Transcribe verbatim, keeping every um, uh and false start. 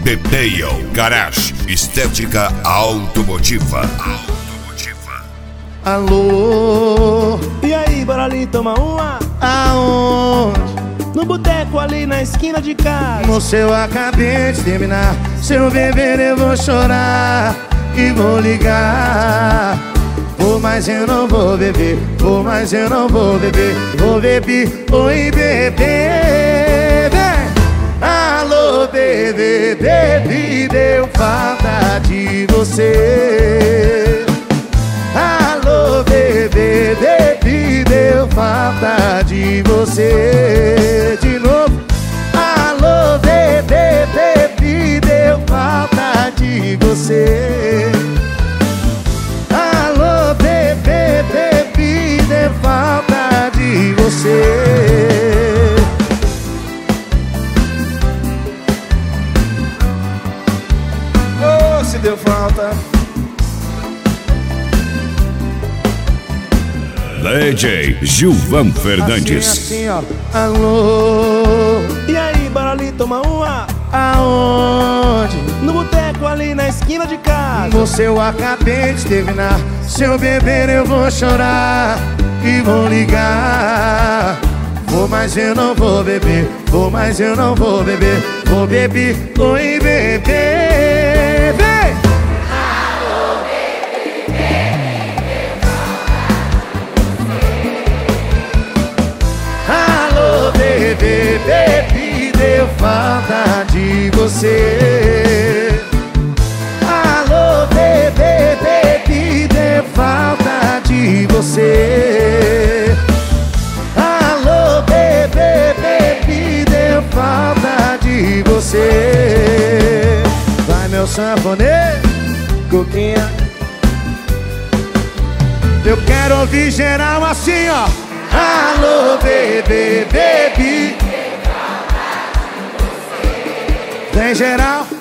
Dale Garage, estética automotiva. Automotiva. Alô, e aí, bora ali tomar uma? aonde? No boteco ali na esquina de casa. Moço, eu acabei de terminar. Se eu beber eu vou chorar e vou ligar. Vou, mas eu não vou beber. Vou, mas eu não vou beber. Vou beber, oi bebê, vem. Alô bebê, bebê, deu falta de você. Alô bebê, bebê, deu falta de você. De novo. Alô bebê, bebê, deu falta de você. Alô bebê, bebê, deu falta de você. Oh, se deu falta. D J Gilvan Fernandes. Assim, assim, ó. Alô, E aí, bora ali tomar uma? aonde? No boteco ali na esquina de casa. Moço, eu acabei de terminar. Se eu beber eu vou chorar e vou ligar. Vou, mas eu não vou beber. Vou, mas eu não vou beber. Vou beber, oi bebê, vem. Alô bebê, bebê, deu falta de você. Alô bebê, bebê, deu falta de você. Alô bebê, bebê, deu falta de você. Vai meu sanfoneiro, coquinha. Eu quero ouvir geral assim, ó. Alô bebê, bebê, vem geral.